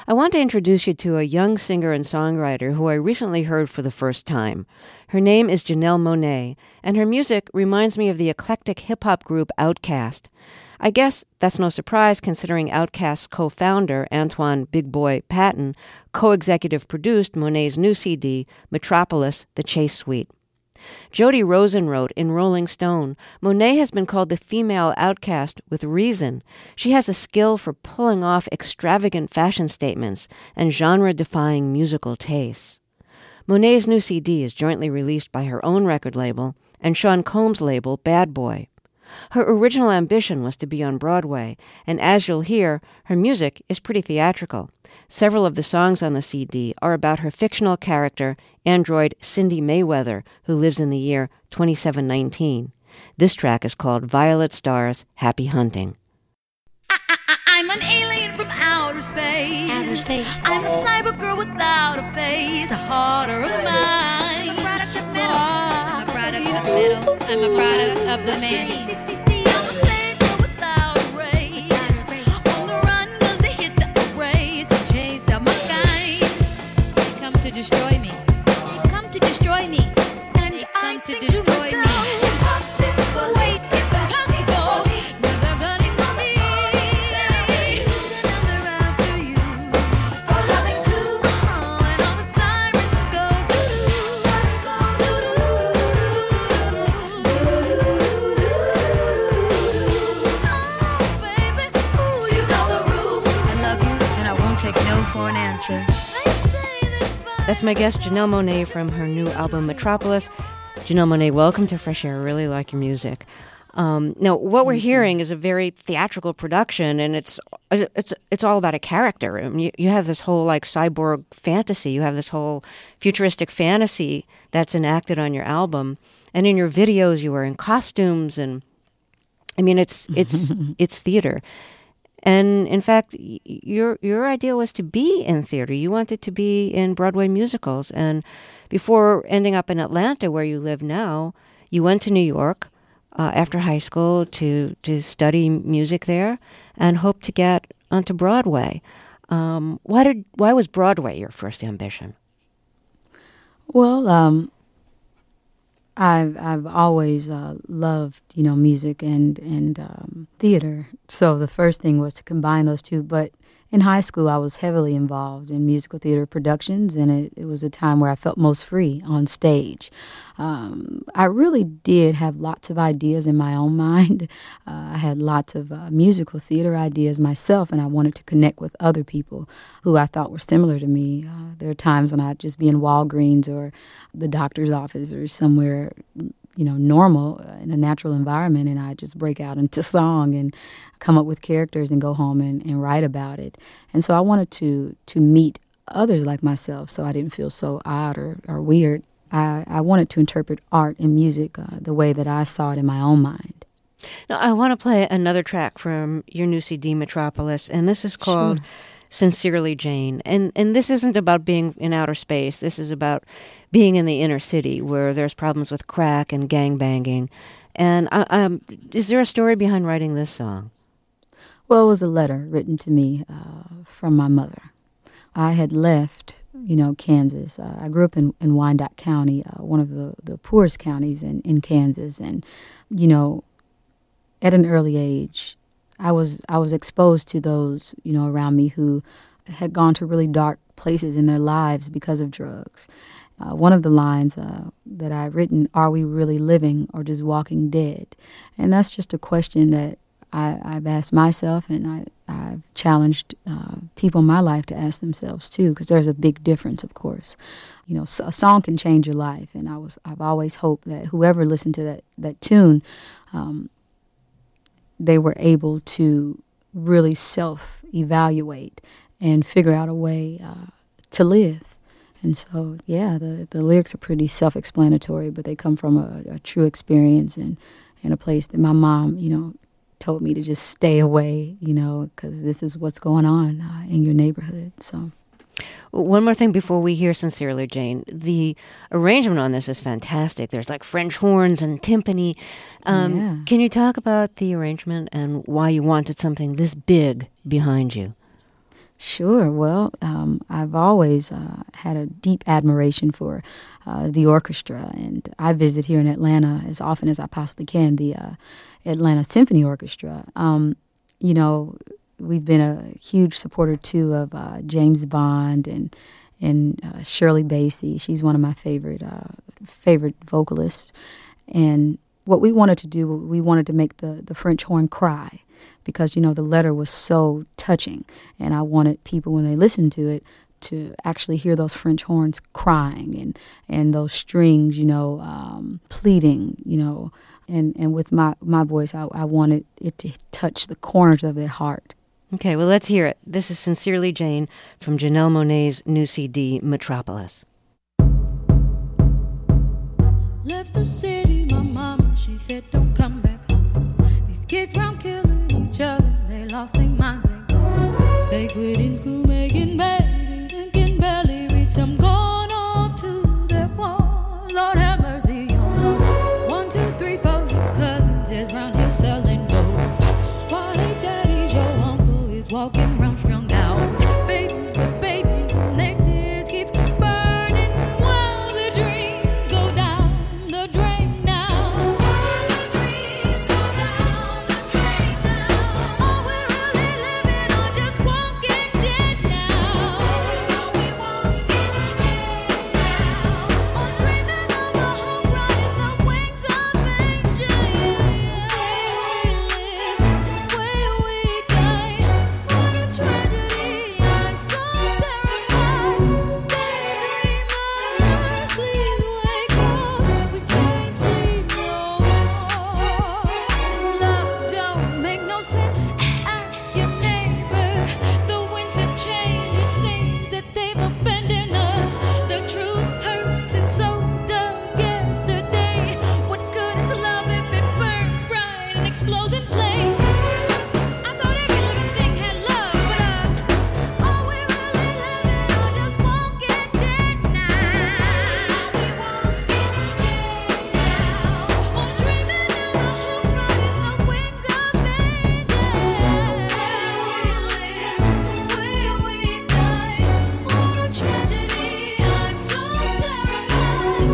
I want to introduce you to a young singer and songwriter who I recently heard for the first time. Her name is Janelle Monáe, and her music reminds me of the eclectic hip-hop group Outkast. I guess that's no surprise considering Outkast's co-founder, Antoine Big Boy Patton, co-executive produced Monáe's new CD, Metropolis, The Chase Suite. Jody Rosen wrote in Rolling Stone, Monáe has been called the female outcast with reason. She has a skill for pulling off extravagant fashion statements and genre-defying musical tastes. Monáe's new CD is jointly released by her own record label and Sean Combs' label, Bad Boy. Her original ambition was to be on Broadway, and as you'll hear, her music is pretty theatrical. Several of the songs on the CD are about her fictional character, android Cindy Mayweather, who lives in the year 2719. This track is called Violet Star's Happy Hunting. I'm an alien from outer space. I'm a cyber girl without a face, a heart or a mind. I'm a product of metal. I'm a product of metal. I'm a product of the man. I'm a slave girl without a race. On the run 'cause they hit to erase and chase out my kind. They come to destroy me. They come to destroy me. And I come to destroy me. Impossible. Wait, it's impossible. Never gonna know me. Another after you. For loving too. And all the sirens go doo-doo. Sirens go doo-doo. Oh, baby, ooh, you know the rules. I love you, and I won't take no for an answer. They say that That's my guest, Janelle Monáe, from her new album, Metropolis. Janelle Monáe, welcome to Fresh Air. I really like your music. Now, what we're hearing is a very theatrical production, and it's all about a character. I mean, you have this whole like cyborg fantasy. You have this whole futuristic fantasy that's enacted on your album, and in your videos, you are in costumes, and I mean, it's theater. And in fact, your idea was to be in theater. You wanted to be in Broadway musicals, and before ending up in Atlanta, where you live now, you went to New York after high school to study music there, and hoped to get onto Broadway. Why was Broadway your first ambition? Well, I've always loved music and theater. So the first thing was to combine those two. But in high school, I was heavily involved in musical theater productions, and it was a time where I felt most free on stage. I really did have lots of ideas in my own mind. I had lots of musical theater ideas myself, and I wanted to connect with other people who I thought were similar to me. There are times when I'd just be in Walgreens or the doctor's office or somewhere normal in a natural environment, and I just break out into song and come up with characters and go home and write about it. And so I wanted to meet others like myself, so I didn't feel so odd or weird. I wanted to interpret art and music the way that I saw it in my own mind. Now, I want to play another track from your new CD, Metropolis, and this is called Sincerely Jane. And this isn't about being in outer space. This is about being in the inner city where there's problems with crack and gangbanging. And is there a story behind writing this song? Well, it was a letter written to me from my mother. I had left, Kansas. I grew up in Wyandotte County, one of the poorest counties in Kansas. And, at an early age, I was exposed to those, around me who had gone to really dark places in their lives because of drugs. One of the lines that I've written, are we really living or just walking dead? And that's just a question that I've asked myself, and I've challenged people in my life to ask themselves too, because there's a big difference, of course. A song can change your life, and I've always hoped that whoever listened to that tune, they were able to really self-evaluate and figure out a way to live. And so, the lyrics are pretty self-explanatory, but they come from a true experience and a place that my mom, told me to just stay away, because this is what's going on in your neighborhood. So, one more thing before we hear Sincerely Jane. The arrangement on this is fantastic. There's like French horns and timpani. Can you talk about the arrangement and why you wanted something this big behind you? Sure. Well, I've always had a deep admiration for the orchestra, and I visit here in Atlanta as often as I possibly can, the Atlanta Symphony Orchestra. You know, we've been a huge supporter, too, of James Bond and Shirley Bassey. She's one of my favorite vocalists. And what we wanted to do, we wanted to make the French horn cry because, you know, the letter was so touching. And I wanted people, when they listened to it, to actually hear those French horns crying and those strings, you know, pleading, you know. And with my voice, I wanted it to touch the corners of their heart. Okay, well, let's hear it. This is Sincerely Jane from Janelle Monáe's new CD, Metropolis. Left the city, my mama, she said, don't come back home. These kids round killing each other, they lost their minds, they gone. They quit in school making babies and can barely read. Some gone off to their war. Lord have mercy on them. 1, 2, 3, 4 cousins just round here selling dope. While they daddies, your uncle is walking around strung out. Babies with babies and their tears keep burning while their dreams go down the drain now. The dreams go down the drain now. Oh, we're really living on just walking dead now. We walking dead now. Oh, dreaming of a hope riding the wings of angels. Where we die, what a tragedy. I'm so terrified. Daydreamers, please wake up. We can't sleep no more. Love don't make no sense. Ask your neighbor. The winds have changed. It seems that they've abandoned us. The truth hurts and so does yesterday. What good is love if it burns bright and explodes in flames? I thought every living thing had love, but oh, we're really living on just walking dead now. We walking dead now. Oh, dreaming of a hope riding the wings of angels. Where we die, what a tragedy. I'm so terrified.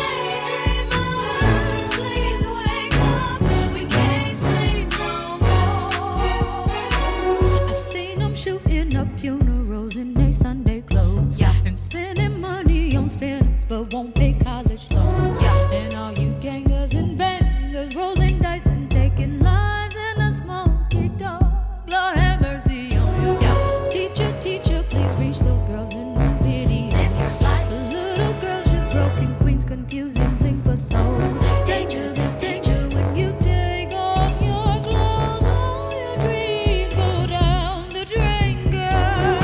Daydreamers, please wake up. We can't sleep no more. I've seen them shooting up funerals in their Sunday clothes. And spending money on spinners, but won't pay college loans. And all you gangers and bangers rolling dice and taking lives in a smoky dog. Lord have mercy on you. Teacher, teacher, please reach those girls in the video. The little girls just broken, queens confusing, blink for soul. Danger, this danger when you take off your clothes. All your dreams go down the drain, girl.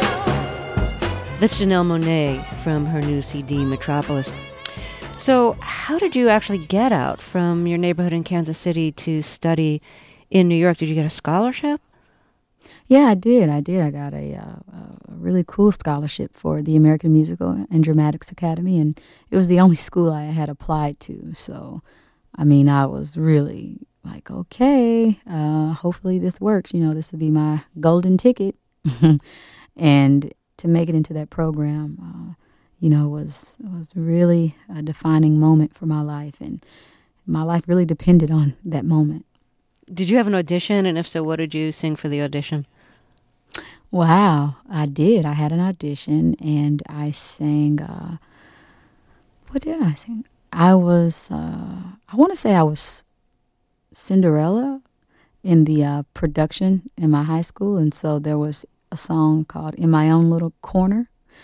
That's Janelle Monáe from her new CD, Metropolis. So how did you actually get out from your neighborhood in Kansas City to study in New York? Did you get a scholarship? Yeah, I did. I got a really cool scholarship for the American Musical and Dramatics Academy, and it was the only school I had applied to. So, I mean, I was really like, okay, hopefully this works. You know, this will be my golden ticket. And to make it into that program, you know, was really a defining moment for my life, and my life really depended on that moment. Did you have an audition? And if so, what did you sing for the audition? Wow, I did. I had an audition, and I sang, what did I sing? I was, I want to say I was Cinderella in the production in my high school, and so there was a song called In My Own Little Corner,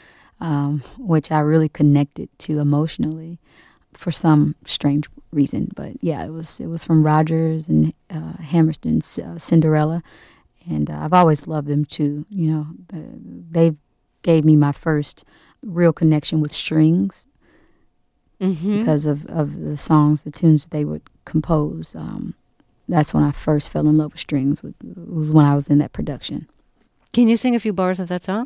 which I really connected to emotionally for some strange reason. But yeah, it was from Rodgers and Hammerstein's Cinderella. And I've always loved them too. You know, they gave me my first real connection with strings because of the songs, the tunes that they would compose. That's when I first fell in love with strings. Was when I was in that production. Can you sing a few bars of that song?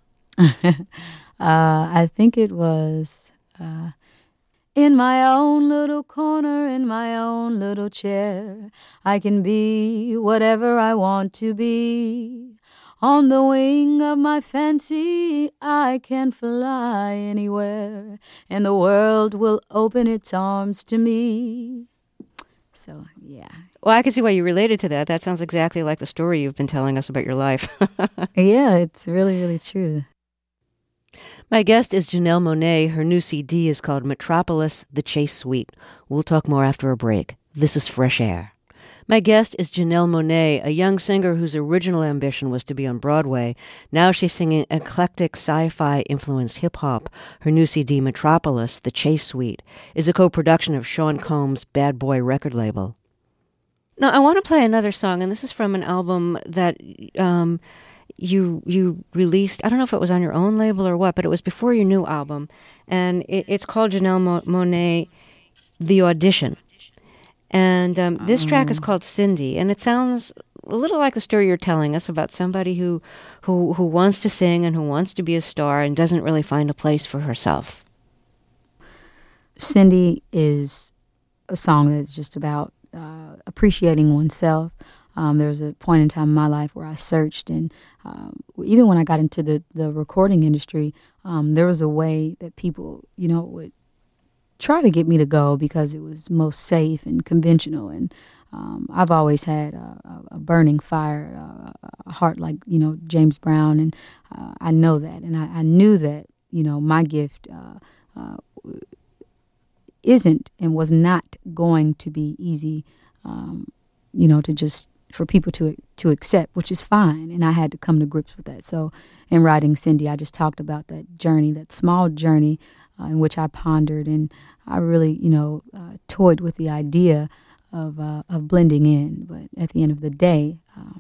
I think it was in my own little corner, in my own little chair, I can be whatever I want to be. On the wing of my fancy, I can fly anywhere, and the world will open its arms to me. So, yeah. Well, I can see why you related to that. That sounds exactly like the story you've been telling us about your life. Yeah, it's really, really true. My guest is Janelle Monáe. Her new CD is called Metropolis, The Chase Suite. We'll talk more after a break. This is Fresh Air. My guest is Janelle Monáe, a young singer whose original ambition was to be on Broadway. Now she's singing eclectic sci-fi influenced hip-hop. Her new CD, Metropolis, The Chase Suite, is a co-production of Sean Combs' Bad Boy record label. Now, I want to play another song, and this is from an album that you released. I don't know if it was on your own label or what, but it was before your new album. And it's called Janelle Monáe, The Audition. And this track is called Cindy, and it sounds a little like the story you're telling us about somebody who wants to sing and who wants to be a star and doesn't really find a place for herself. Cindy is a song that's just about appreciating oneself. There was a point in time in my life where I searched, and even when I got into the recording industry, there was a way that people, would try to get me to go because it was most safe and conventional. And I've always had a burning fire, a heart like, James Brown, and I know that. And I knew that, my gift isn't and was not going to be easy, to just for people to accept, which is fine. And I had to come to grips with that. So in writing Cindy, I just talked about that journey, that small journey in which I pondered, and I really, toyed with the idea of blending in. But at the end of the day,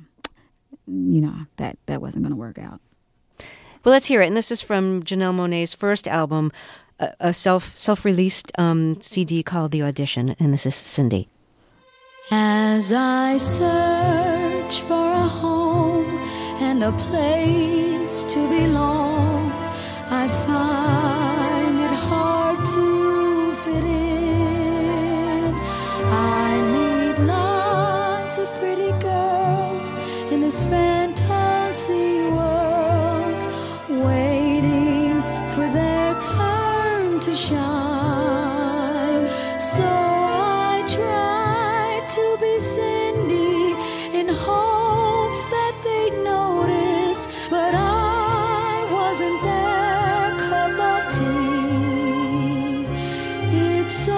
that wasn't going to work out. Well, let's hear it. And this is from Janelle Monáe's first album, a self-released CD called The Audition, and this is Cindy. As I search for a home and a place to belong, I find it hard to fit in. I need lots of pretty girls in this fantasy world, waiting for their turn to shine. So I try to be Cindy in hopes that they'd notice, but I wasn't their cup of tea. It's so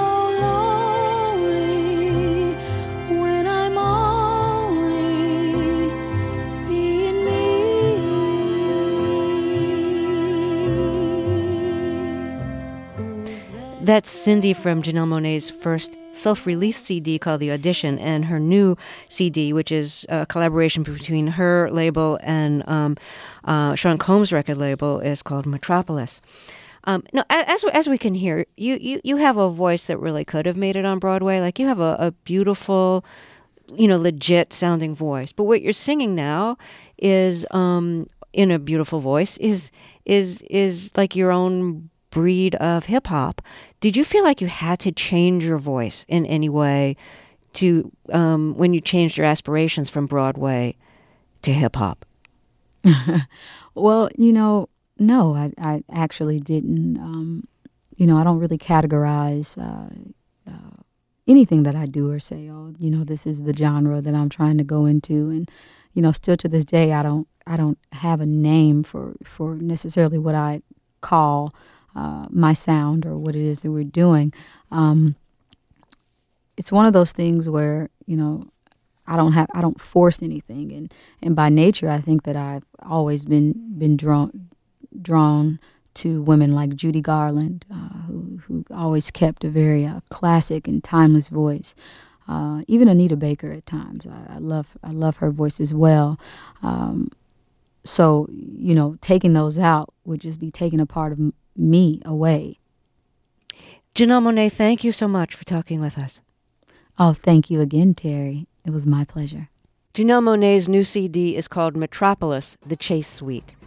lonely when I'm only being me. That's Cindy from Janelle Monáe's first self-released CD called The Audition, and her new CD, which is a collaboration between her label and Sean Combs' record label, is called Metropolis. No, as we can hear, you have a voice that really could have made it on Broadway. Like, you have a beautiful, legit sounding voice. But what you're singing now is, in a beautiful voice, is like your own breed of hip hop. Did you feel like you had to change your voice in any way to when you changed your aspirations from Broadway to hip hop? Well, no, I actually didn't. I don't really categorize anything that I do or say, this is the genre that I'm trying to go into. And, still to this day, I don't have a name for necessarily what I call my sound or what it is that we're doing. It's one of those things where, I don't force anything. And by nature, I think that I've always been drawn to women like Judy Garland, who always kept a very classic and timeless voice. Even Anita Baker at times. I love her voice as well. So, taking those out would just be taking a part of me away. Janelle Monáe, thank you so much for talking with us. Oh, thank you again, Terry. It was my pleasure. Janelle Monáe's new CD is called Metropolis, The Chase Suite.